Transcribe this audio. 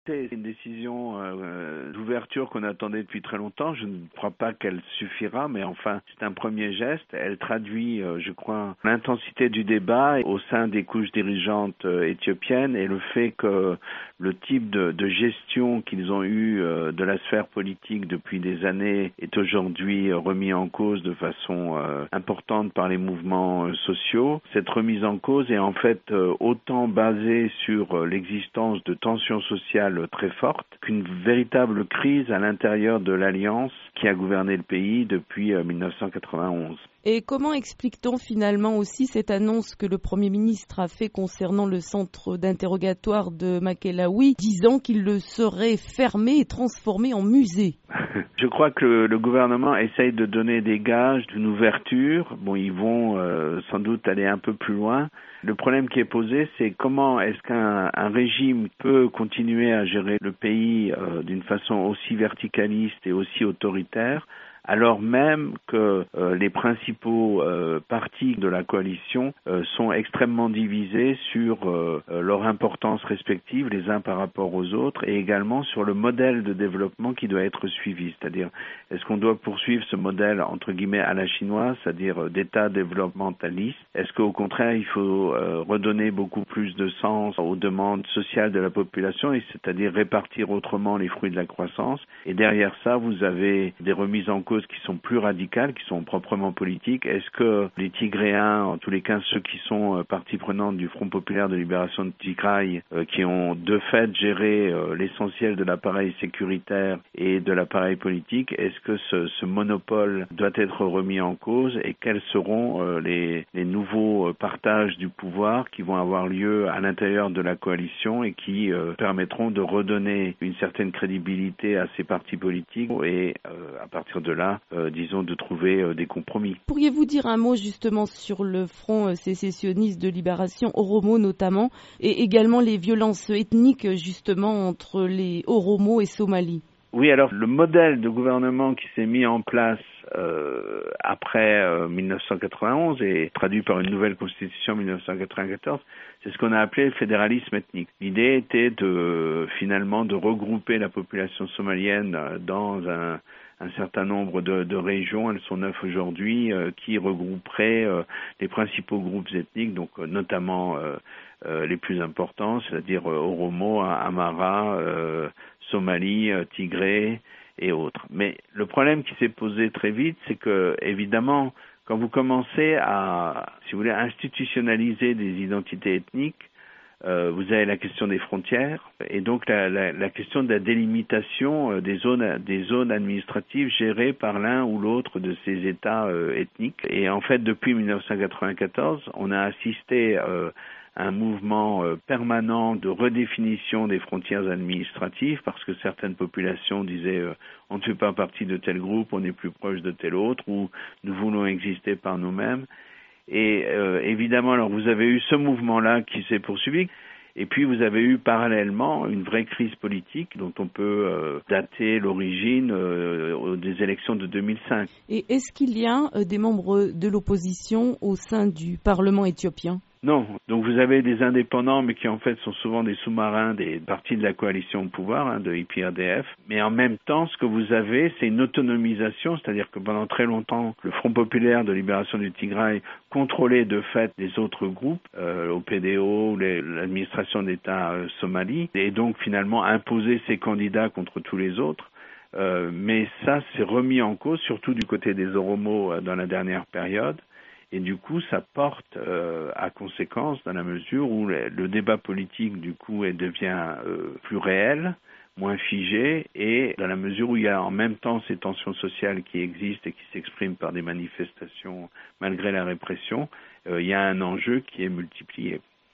C'est une décision d'ouverture qu'on attendait depuis très longtemps. Je ne crois pas qu'elle suffira, mais enfin, c'est un premier geste. Elle traduit, je crois, l'intensité du débat au sein des couches dirigeantes éthiopiennes et le fait que le type de gestion qu'ils ont eu de la sphère politique depuis des années est aujourd'hui remis en cause de façon importante par les mouvements sociaux. Cette remise en cause est en fait autant basée sur l'existence de tensions sociales très forte, qu'une véritable crise à l'intérieur de l'alliance qui a gouverné le pays depuis 1991. Et comment explique-t-on finalement aussi cette annonce que le Premier ministre a fait concernant le centre d'interrogatoire de Makelawi, disant qu'il le serait fermé et transformé en musée? Je crois que le gouvernement essaye de donner des gages d'une ouverture. Bon, ils vont sans doute aller un peu plus loin. Le problème qui est posé, c'est comment est-ce qu'un régime peut continuer à gérer le pays d'une façon aussi verticaliste et aussi autoritaire, alors même que les principaux partis de la coalition sont extrêmement divisés sur leur importance respective les uns par rapport aux autres et également sur le modèle de développement qui doit être suivi. C'est-à-dire, est-ce qu'on doit poursuivre ce modèle entre guillemets à la chinoise, c'est-à-dire d'État développementaliste? Est-ce qu'au contraire, il faut redonner beaucoup plus de sens aux demandes sociales de la population, et c'est-à-dire répartir autrement les fruits de la croissance? Et derrière ça, vous avez des remises en cause qui sont plus radicales, qui sont proprement politiques. Est-ce que les Tigréens, en tous les cas ceux qui sont partie prenante du Front populaire de libération de Tigray, qui ont de fait géré l'essentiel de l'appareil sécuritaire et de l'appareil politique, est-ce que ce monopole doit être remis en cause et quels seront les nouveaux partages du pouvoir qui vont avoir lieu à l'intérieur de la coalition et qui permettront de redonner une certaine crédibilité à ces partis politiques et à partir de là, disons, de trouver des compromis. Pourriez-vous dire un mot justement sur le front sécessionniste de libération, Oromo notamment, et également les violences ethniques justement entre les Oromo et Somalis? Oui, alors le modèle de gouvernement qui s'est mis en place après 1991 et traduit par une nouvelle constitution en 1994, c'est ce qu'on a appelé le fédéralisme ethnique. L'idée était finalement de regrouper la population somalienne dans un certain nombre de régions, elles sont 9 aujourd'hui, qui regrouperaient les principaux groupes ethniques, donc notamment les plus importants, c'est-à-dire Oromo, Amara, Somali, Tigré et autres. Mais le problème qui s'est posé très vite, c'est que, évidemment, quand vous commencez à, si vous voulez, institutionnaliser des identités ethniques, vous avez la question des frontières et donc la question de la délimitation des zones administratives gérées par l'un ou l'autre de ces États ethniques. Et en fait, depuis 1994, on a assisté à un mouvement permanent de redéfinition des frontières administratives parce que certaines populations disaient on ne fait pas partie de tel groupe, on est plus proche de tel autre ou nous voulons exister par nous-mêmes. Et évidemment, alors vous avez eu ce mouvement-là qui s'est poursuivi, et puis vous avez eu parallèlement une vraie crise politique dont on peut dater l'origine des élections de 2005. Et est-ce qu'il y a des membres de l'opposition au sein du Parlement éthiopien ? Non, donc vous avez des indépendants, mais qui en fait sont souvent des sous-marins des partis de la coalition au pouvoir, de IPRDF. Mais en même temps, ce que vous avez, c'est une autonomisation, c'est-à-dire que pendant très longtemps, le Front populaire de libération du Tigray contrôlait de fait les autres groupes, OPDO, l'administration d'État somalie, et donc finalement imposait ses candidats contre tous les autres. Mais ça s'est remis en cause, surtout du côté des Oromo dans la dernière période. Et du coup, ça porte à conséquence dans la mesure où le débat politique, du coup, devient plus réel, moins figé, et dans la mesure où il y a en même temps ces tensions sociales qui existent et qui s'expriment par des manifestations malgré la répression, il y a un enjeu qui est multiplié.